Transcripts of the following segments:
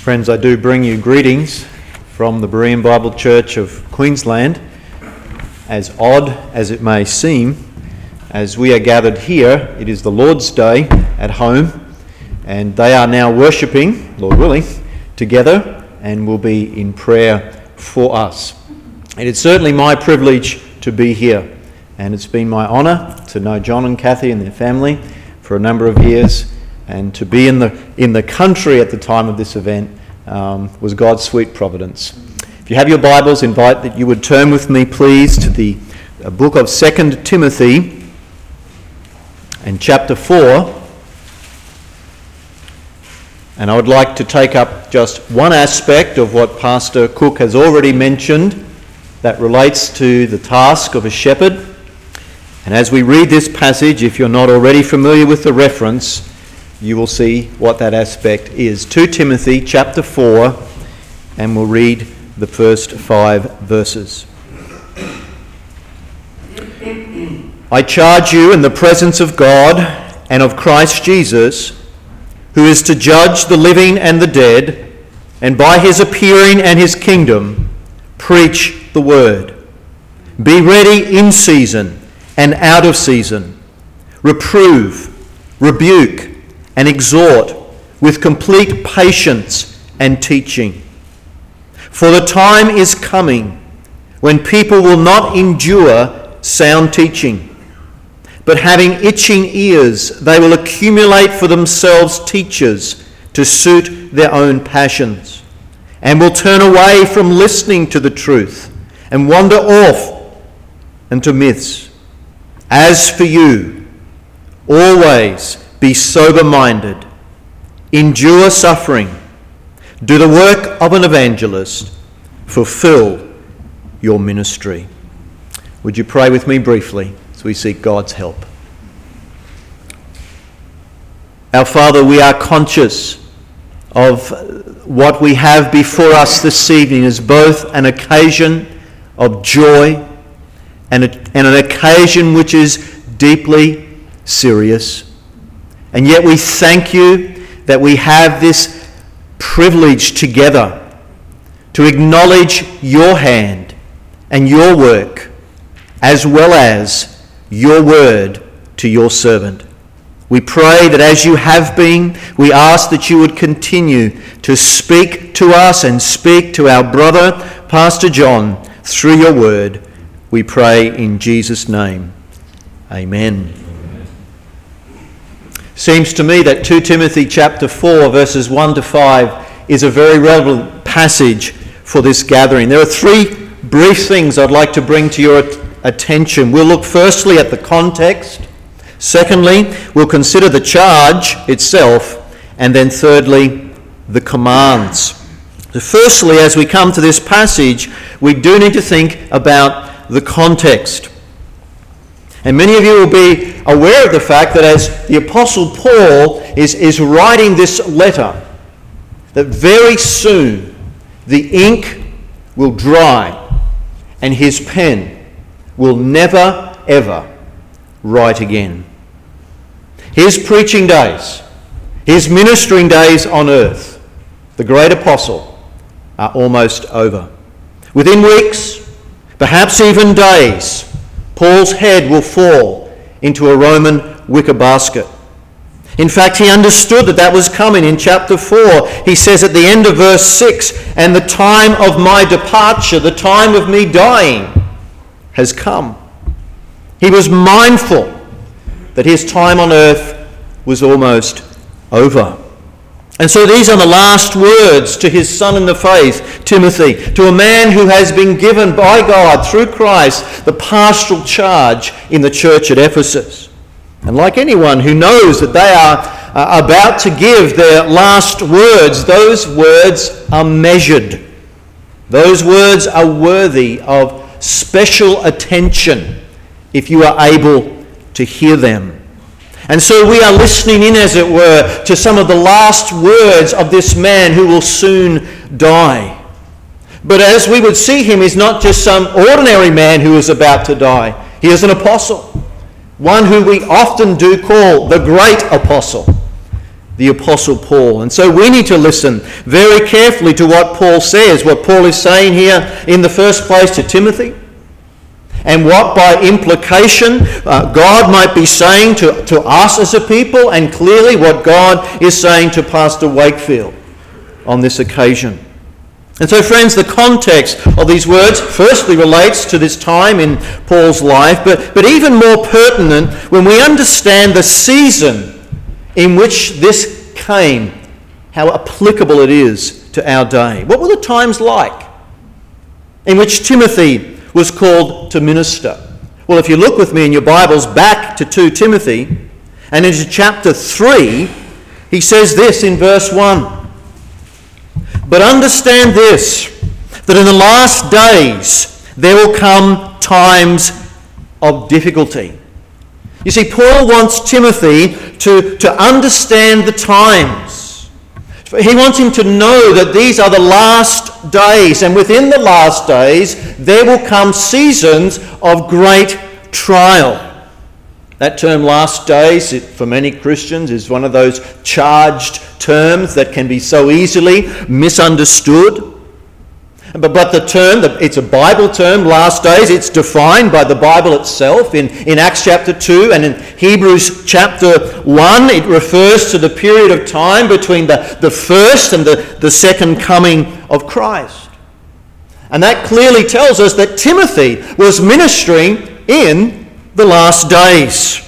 Friends, I do bring you greetings from the Berean Bible Church of Queensland. As odd as it may seem, as we are gathered here, it is the Lord's Day at home, and they are now worshipping, Lord willing, together, and will be in prayer for us. And it's certainly my privilege to be here, and it's been my honour to know John and Kathy and their family for a number of years, and to be in the country at the time of this event was God's sweet providence. If you have your Bibles, invite that you would turn with me, please, to the book of 2 Timothy and chapter 4. And I would like to take up just one aspect of what Pastor Cook has already mentioned that relates to the task of a shepherd. And as we read this passage, if you're not already familiar with the reference, you will see what that aspect is. 2 Timothy chapter 4, and we'll read the first 5 verses. I charge you in the presence of God and of Christ Jesus, who is to judge the living and the dead, and by his appearing and his kingdom, preach the word. Be ready in season and out of season. Reprove, rebuke, and exhort with complete patience and teaching. For the time is coming when people will not endure sound teaching, but having itching ears, they will accumulate for themselves teachers to suit their own passions, and will turn away from listening to the truth and wander off into myths. As for you, always be sober-minded, endure suffering, do the work of an evangelist, fulfill your ministry. Would you pray with me briefly as we seek God's help? Our Father, we are conscious of what we have before us this evening as both an occasion of joy and an occasion which is deeply serious. And yet we thank you that we have this privilege together to acknowledge your hand and your work, as well as your word to your servant. We pray that as you have been, we ask that you would continue to speak to us and speak to our brother, Pastor John, through your word. We pray in Jesus' name. Amen. Seems to me that 2 Timothy chapter 4 verses 1 to 5 is a very relevant passage for this gathering. There are 3 brief things I'd like to bring to your attention. We'll look firstly at the context. Secondly, we'll consider the charge itself. And then thirdly, the commands. So firstly, as we come to this passage, we do need to think about the context. And many of you will be aware of the fact that as the Apostle Paul is writing this letter, that very soon the ink will dry and his pen will never, ever write again. His preaching days, his ministering days on earth, the great apostle, are almost over. Within weeks, perhaps even days, Paul's head will fall into a Roman wicker basket. In fact, he understood that was coming. In chapter 4, he says at the end of verse 6, "And the time of my departure, the time of me dying, has come." He was mindful that his time on earth was almost over. And so these are the last words to his son in the faith, Timothy, to a man who has been given by God through Christ the pastoral charge in the church at Ephesus. And like anyone who knows that they are about to give their last words, those words are measured. Those words are worthy of special attention if you are able to hear them. And so we are listening in, as it were, to some of the last words of this man who will soon die. But as we would see him, he's not just some ordinary man who is about to die. He is an apostle, one who we often do call the great apostle. the Apostle Paul. And so we need to listen very carefully to what Paul says, what Paul is saying here in the first place to Timothy, and what by implication God might be saying to us as a people, and clearly what God is saying to Pastor Wakefield on this occasion. And so, friends, the context of these words firstly relates to this time in Paul's life, but even more pertinent when we understand the season in which this came, how applicable it is to our day. What were the times like in which Timothy was called to minister? Well, if you look with me in your Bibles back to 2 Timothy and into chapter 3, he says this in verse 1. But understand this, that in the last days there will come times of difficulty. You see, Paul wants Timothy to understand the times. He wants him to know that these are the last days, and within the last days there will come seasons of great trial. That term last days, for many Christians, is one of those charged terms that can be so easily misunderstood. But the term, it's a Bible term, last days. It's defined by the Bible itself in Acts chapter 2 and in Hebrews chapter 1. It refers to the period of time between the first and the second coming of Christ. And that clearly tells us that Timothy was ministering in the last days.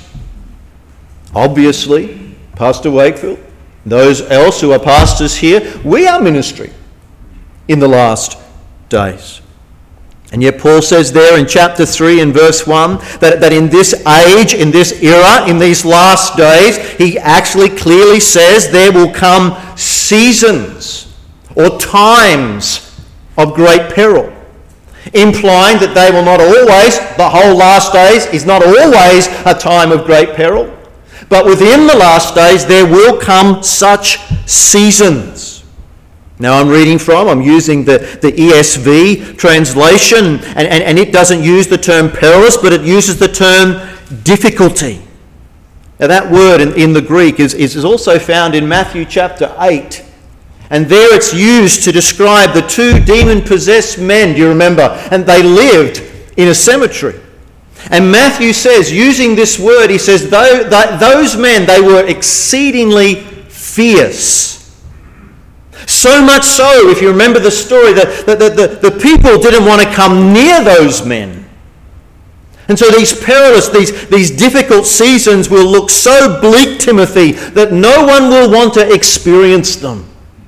Obviously, Pastor Wakefield, those else who are pastors here, we are ministering in the last days. And yet Paul says there in chapter 3 and verse 1 that in this age, in this era, in these last days, he actually clearly says there will come seasons or times of great peril, implying that they will not always, the whole last days is not always a time of great peril, but within the last days there will come such seasons. Now I'm using the ESV translation, and it doesn't use the term perilous, but it uses the term difficulty. Now that word in the Greek is also found in Matthew chapter 8. And there it's used to describe the two demon-possessed men, do you remember? And they lived in a cemetery. And Matthew says, using this word, he says, those men, they were exceedingly fierce. So much so, if you remember the story, that the people didn't want to come near those men. And so these perilous, these difficult seasons will look so bleak, Timothy, that no one will want to experience them.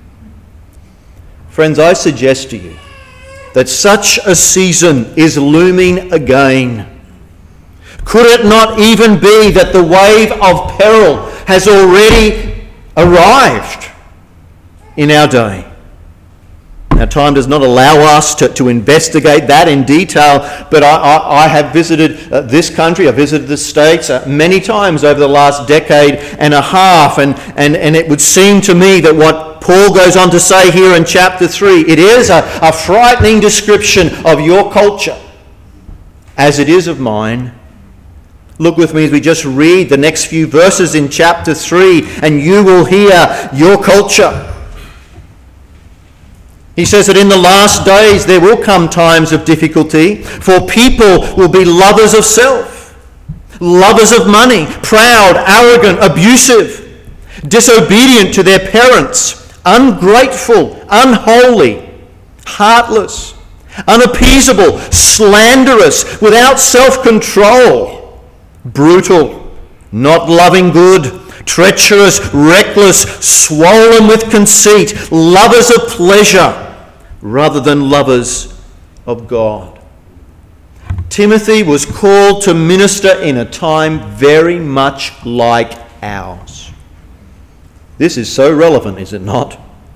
Friends, I suggest to you that such a season is looming again. Could it not even be that the wave of peril has already arrived in our day? Now, time does not allow us to investigate that in detail, but I have visited this country, I've visited the States many times over the last decade and a half, and it would seem to me that what Paul goes on to say here in chapter 3, it is a frightening description of your culture, as it is of mine. Look with me as we just read the next few verses in chapter 3, and you will hear your culture. He says that in the last days there will come times of difficulty, for people will be lovers of self, lovers of money, proud, arrogant, abusive, disobedient to their parents, ungrateful, unholy, heartless, unappeasable, slanderous, without self-control, brutal, not loving good, treacherous, reckless, swollen with conceit, lovers of pleasure rather than lovers of God. Timothy was called to minister in a time very much like ours. This is so relevant, is it not?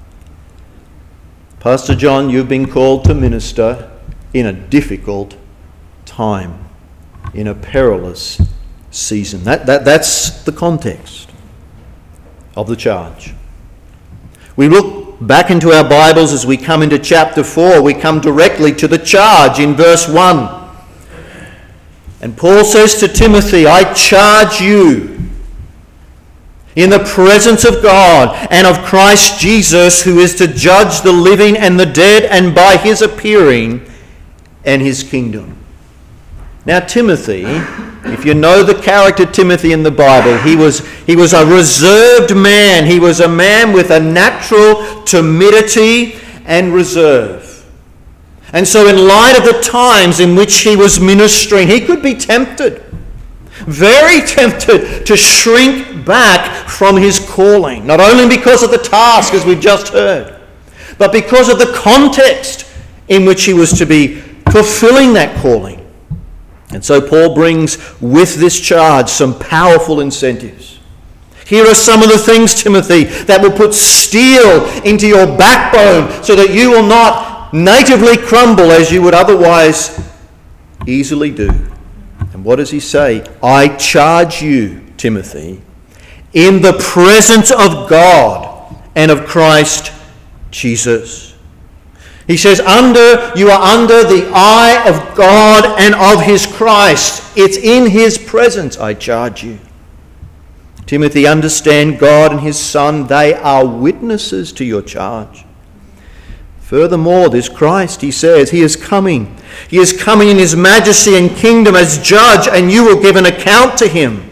Pastor John, you've been called to minister in a difficult time, in a perilous season. That's the context of the charge. We look back into our Bibles as we come into chapter 4. We come directly to the charge in verse 1. And Paul says to Timothy, I charge you. in the presence of God and of Christ Jesus, who is to judge the living and the dead, and by his appearing and his kingdom. Now Timothy, if you know the character Timothy in the Bible, he was a reserved man. He was a man with a natural timidity and reserve. And so in light of the times in which he was ministering, he could be tempted, very tempted, to shrink back from his calling, not only because of the task, as we've just heard, but because of the context in which he was to be fulfilling that calling. And so Paul brings with this charge some powerful incentives. Here are some of the things, Timothy, that will put steel into your backbone so that you will not natively crumble as you would otherwise easily do. And what does he say? I charge you, Timothy, in the presence of God and of Christ Jesus. He says, you are under the eye of God and of his Christ. It's in his presence I charge you. Timothy, understand God and his Son. They are witnesses to your charge. Furthermore, this Christ, he says, he is coming. He is coming in his majesty and kingdom as judge, and you will give an account to him.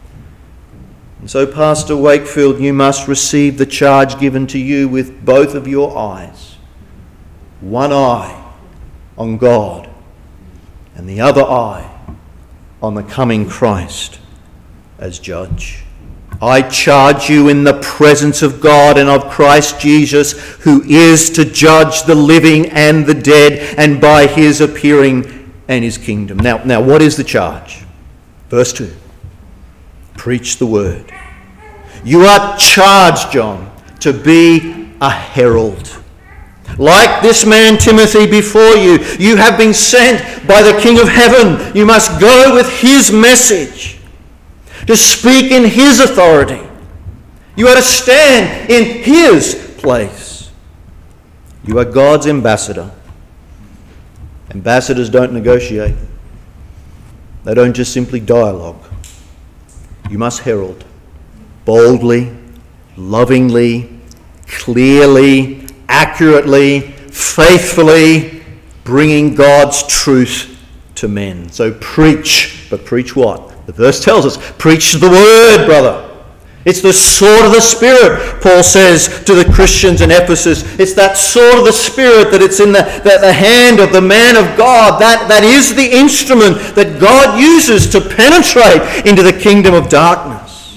And so, Pastor Wakefield, you must receive the charge given to you with both of your eyes. One eye on God and the other eye on the coming Christ as judge. I charge you in the presence of God and of Christ Jesus, who is to judge the living and the dead, and by his appearing and his kingdom. Now, what is the charge? Verse 2. Preach the word. You are charged, John, to be a herald. Like this man Timothy before you, you have been sent by the King of Heaven. You must go with his message, to speak in his authority. You are to stand in his place. You are God's ambassador. Ambassadors don't negotiate. They don't just simply dialogue. You must herald boldly, lovingly, clearly, accurately, faithfully, bringing God's truth to men. So preach, but preach what? The verse tells us, preach the word, brother. It's the sword of the Spirit, Paul says to the Christians in Ephesus. It's that sword of the Spirit that it's in the hand of the man of God. That is the instrument that God uses to penetrate into the kingdom of darkness.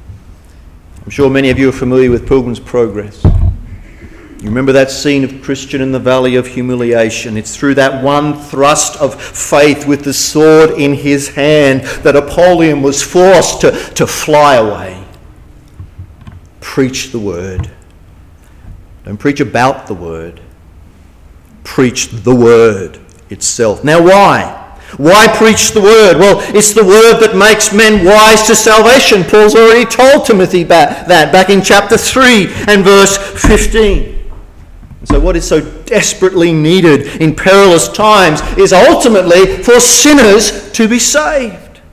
I'm sure many of you are familiar with Pilgrim's Progress. You remember that scene of Christian in the Valley of Humiliation. It's through that one thrust of faith with the sword in his hand that Apollyon was forced to fly away. Preach the word. Don't preach about the word. Preach the word itself. Now why? Why preach the word? Well, it's the word that makes men wise to salvation. Paul's already told Timothy that back in chapter 3 and verse 15. And so what is so desperately needed in perilous times is ultimately for sinners to be saved.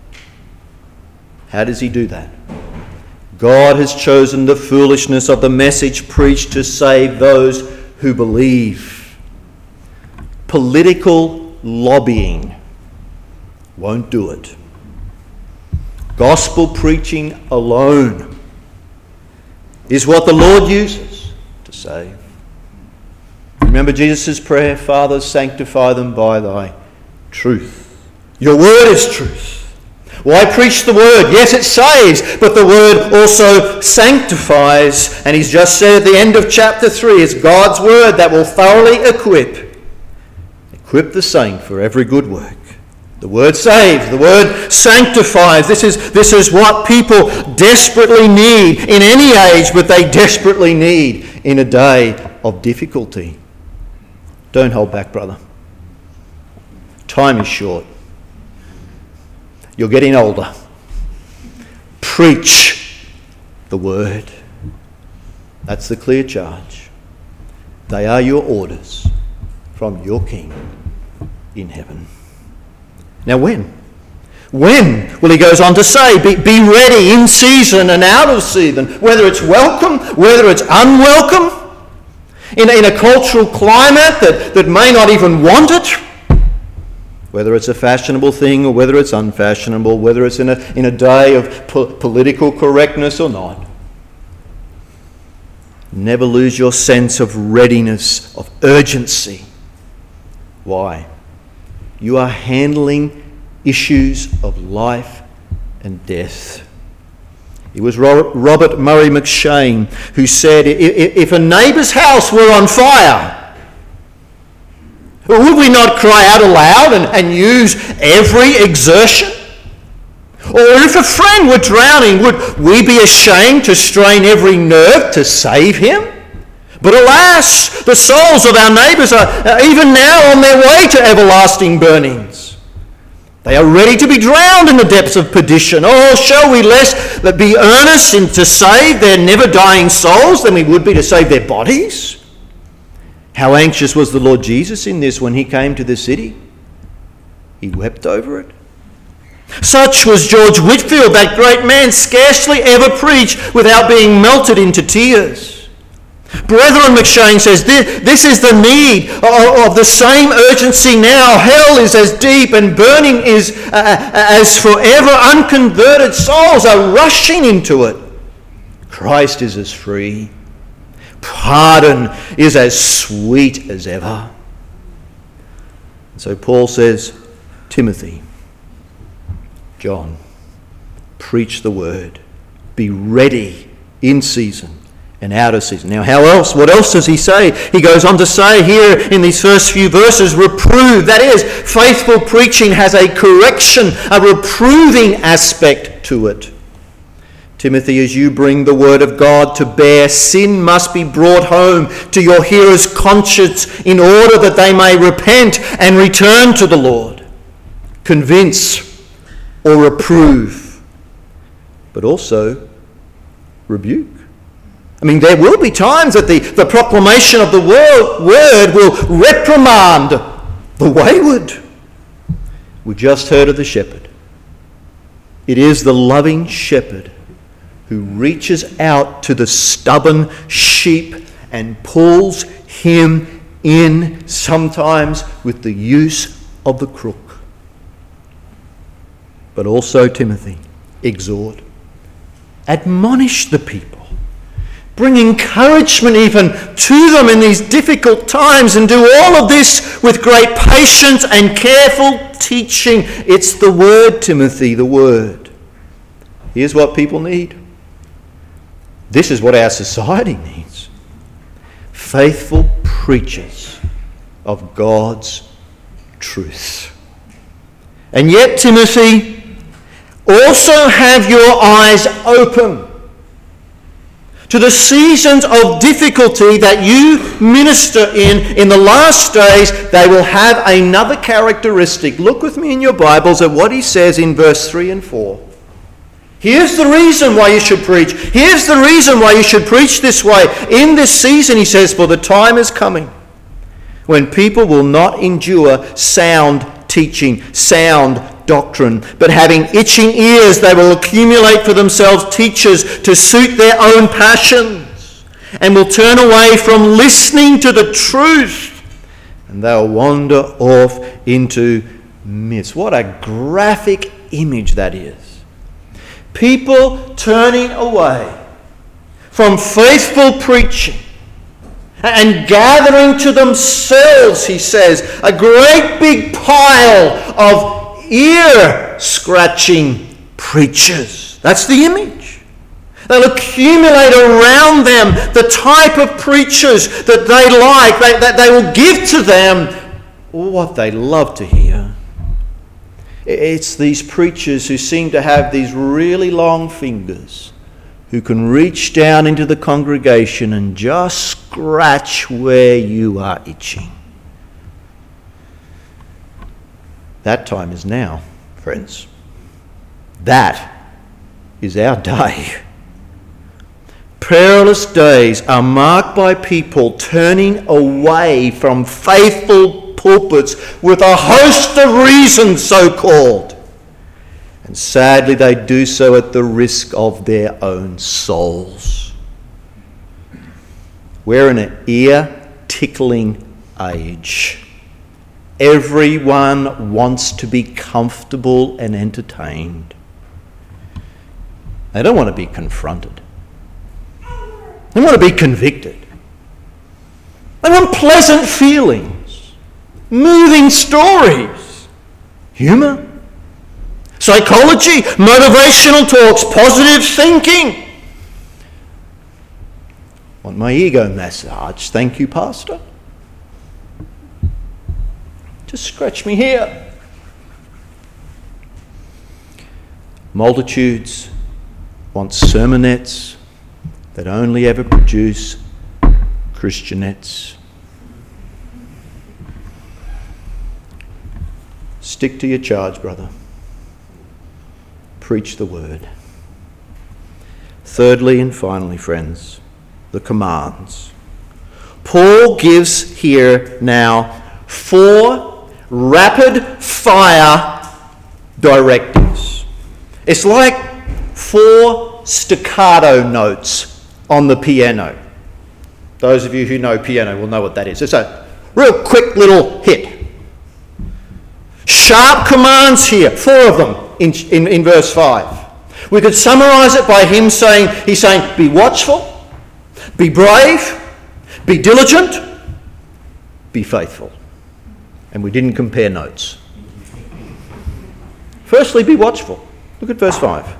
How does he do that? God has chosen the foolishness of the message preached to save those who believe. Political lobbying won't do it. Gospel preaching alone is what the Lord uses to save. Remember Jesus' prayer, Father, sanctify them by thy truth. Your word is truth. Why preach the word? Yes, it saves, but the word also sanctifies. And he's just said at the end of chapter 3, it's God's word that will thoroughly equip the saint for every good work. The word saves, the word sanctifies. This is what people desperately need in any age, but they desperately need in a day of difficulty. Don't hold back, brother. Time is short. You're getting older. Preach the word. That's the clear charge. They are your orders from your King in heaven. Now when? When? Well, he goes on to say, be ready in season and out of season, whether it's welcome, whether it's unwelcome, in a cultural climate that may not even want it, whether it's a fashionable thing or whether it's unfashionable, whether it's in a day of political correctness or not. Never lose your sense of readiness, of urgency. Why? You are handling issues of life and death. It was Robert Murray McShane who said, if a neighbour's house were on fire, would we not cry out aloud and use every exertion? Or if a friend were drowning, would we be ashamed to strain every nerve to save him? But alas, the souls of our neighbours are even now on their way to everlasting burnings. They are ready to be drowned in the depths of perdition. Oh, shall we less be earnest to save their never-dying souls than we would be to save their bodies? How anxious was the Lord Jesus in this when he came to the city? He wept over it. Such was George Whitefield, that great man, scarcely ever preached without being melted into tears. Brethren, McShane says, this is the need of the same urgency now. Hell is as deep and burning is as forever unconverted souls are rushing into it. Christ is as free. Pardon is as sweet as ever. So Paul says, Timothy, John, preach the word. Be ready in season and out of season. Now, how else? What else does he say? He goes on to say here in these first few verses, reprove. That is, faithful preaching has a correction, a reproving aspect to it. Timothy, as you bring the word of God to bear, sin must be brought home to your hearers' conscience in order that they may repent and return to the Lord. Convince or reprove, but also rebuke. I mean, there will be times that the proclamation of the word will reprimand the wayward. We just heard of the shepherd. It is the loving shepherd who reaches out to the stubborn sheep and pulls him in, sometimes with the use of the crook. But also, Timothy, exhort, admonish the people. Bring encouragement even to them in these difficult times, and do all of this with great patience and careful teaching. It's the word, Timothy, the word. Here's what people need. This is what our society needs. Faithful preachers of God's truth. And yet, Timothy, also have your eyes open to the seasons of difficulty that you minister in the last days. They will have another characteristic. Look with me in your Bibles at what he says in verse 3 and 4. Here's the reason why you should preach. Here's the reason why you should preach this way. In this season, he says, for the time is coming when people will not endure sound teaching, sound doctrine, but having itching ears, they will accumulate for themselves teachers to suit their own passions, and will turn away from listening to the truth, and they'll wander off into myths. What a graphic image that is. People turning away from faithful preaching and gathering to themselves, he says, a great big pile of ear-scratching preachers. That's the image. They'll accumulate around them the type of preachers that they like. That they will give to them what they love to hear. It's these preachers who seem to have these really long fingers, who can reach down into the congregation and just scratch where you are itching. That time is now, friends. That is our day. Perilous days are marked by people turning away from faithful pulpits with a host of reasons so called. And sadly, they do so at the risk of their own souls. We're in an ear-tickling age. Everyone wants to be comfortable and entertained. They don't want to be confronted. They want to be convicted. They want pleasant feelings, moving stories, humour, psychology, motivational talks, positive thinking. Want my ego massaged? Thank you, Pastor. Just scratch me here. Multitudes want sermonettes that only ever produce Christianettes. Stick to your charge, brother. Preach the word. Thirdly and finally, friends, the commands. Paul gives here now 4 rapid-fire directives. It's like 4 staccato notes on the piano. Those of you who know piano will know what that is. It's a real quick little hit. Sharp commands here, 4 of them in verse 5. We could summarise it by he's saying, be watchful, be brave, be diligent, be faithful. And we didn't compare notes. Firstly, be watchful. Look at verse 5.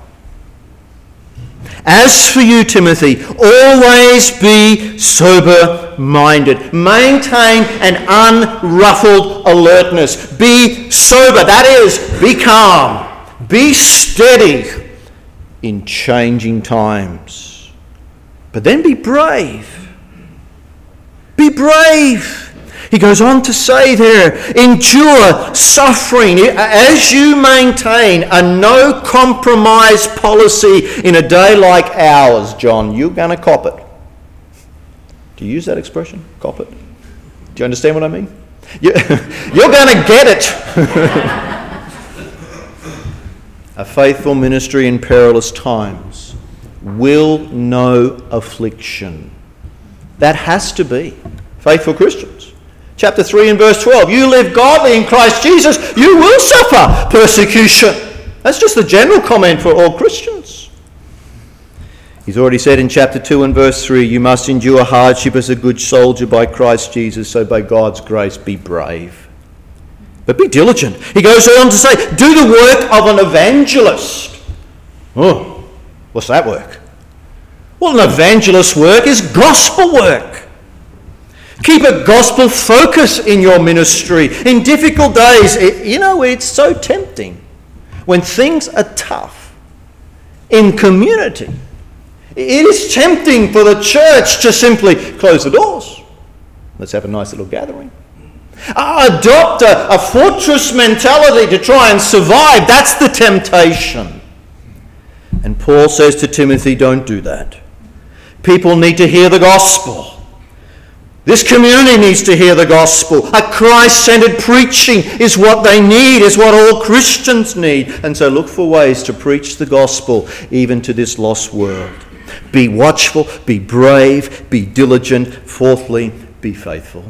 As for you, Timothy, always be sober-minded. Maintain an unruffled alertness. Be sober, that is, be calm. Be steady in changing times. But then be brave. Be brave. He goes on to say there, endure suffering as you maintain a no-compromise policy in a day like ours, John. You're going to cop it. Do you use that expression? Cop it? Do you understand what I mean? You're going to get it. A faithful ministry in perilous times will know affliction. That has to be faithful Christians. Chapter 3 and verse 12. You live godly in Christ Jesus, you will suffer persecution. That's just the general comment for all Christians. He's already said in chapter 2 and verse 3, you must endure hardship as a good soldier by Christ Jesus, so by God's grace be brave. But be diligent. He goes on to say, do the work of an evangelist. Oh, what's that work? Well, an evangelist's work is gospel work. Keep a gospel focus in your ministry. In difficult days, it's so tempting. When things are tough in community, it is tempting for the church to simply close the doors. Let's have a nice little gathering. Adopt a fortress mentality to try and survive. That's the temptation. And Paul says to Timothy, don't do that. People need to hear the gospel. This community needs to hear the gospel. A Christ-centered preaching is what they need, is what all Christians need. And so look for ways to preach the gospel even to this lost world. Be watchful, be brave, be diligent. Fourthly, be faithful.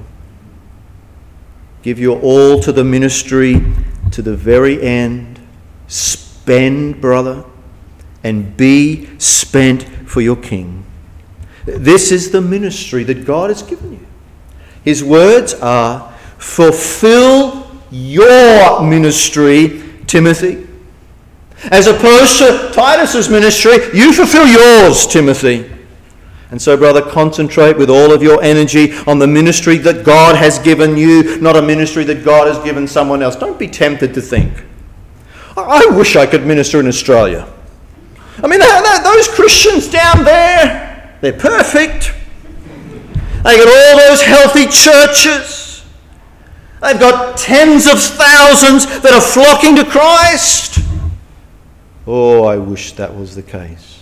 Give your all to the ministry to the very end. Spend, brother, and be spent for your King. This is the ministry that God has given you. His words are, fulfill your ministry, Timothy. As opposed to Titus's ministry, you fulfill yours, Timothy. And so, brother, concentrate with all of your energy on the ministry that God has given you, not a ministry that God has given someone else. Don't be tempted to think, I wish I could minister in Australia. I mean, those Christians down there, they're perfect. They got all those healthy churches. They've got tens of thousands that are flocking to Christ. Oh, I wish that was the case.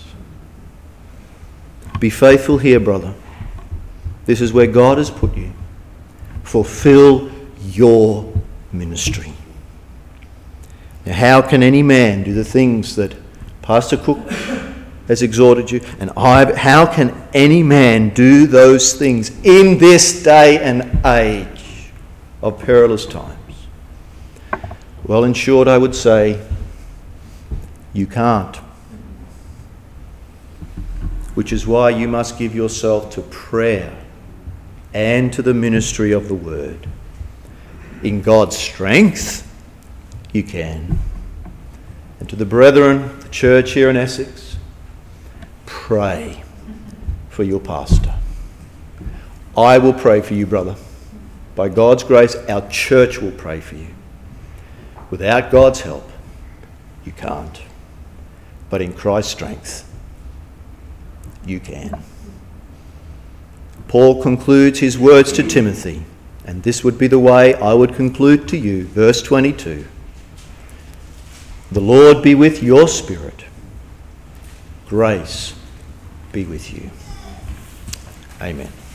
Be faithful here, brother. This is where God has put you. Fulfill your ministry. Now, how can any man do the things that Pastor Cook has exhorted you, and how can any man do those things in this day and age of perilous times? Well, in short, I would say, you can't. Which is why you must give yourself to prayer and to the ministry of the word. In God's strength, you can. And to the brethren, the church here in Essex, pray for your pastor. I will pray for you, brother. By God's grace, our church will pray for you. Without God's help, you can't. But in Christ's strength, you can. Paul concludes his words to Timothy, and this would be the way I would conclude to you. Verse 22. The Lord be with your spirit. Grace be with you. Amen.